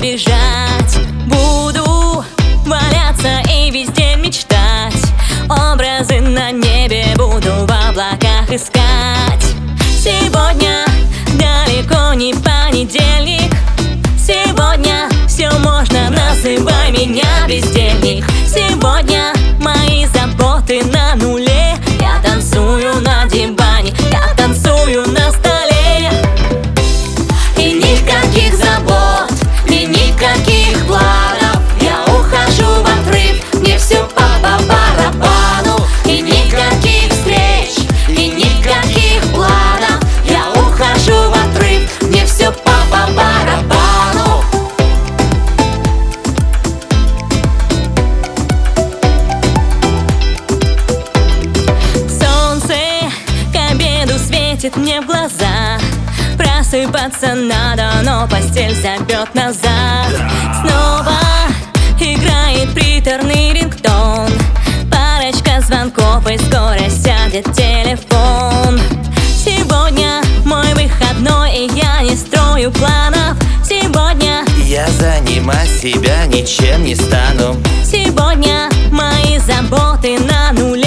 бежать. Буду валяться и везде мечтать. Образы на небе буду в облаках искать. Сегодня далеко не понедельник. Сегодня все можно, называй меня бездельник. Сегодня мои заботы на нуле. Я танцую на диване, я танцую на столе. И никаких забот, и никаких планов. Я ухожу в отрыв, мне все по барабану. И никаких встреч, и никаких планов. Я ухожу в отрыв, мне все по барабану. Солнце к обеду светит мне в глаза. Просыпаться надо, но постель зовет назад. Снова играет приторный рингтон. Парочка звонков и скоро сядет телефон. Сегодня мой выходной, и я не строю планов. Сегодня я занимать себя ничем не стану. Сегодня мои заботы на нуле.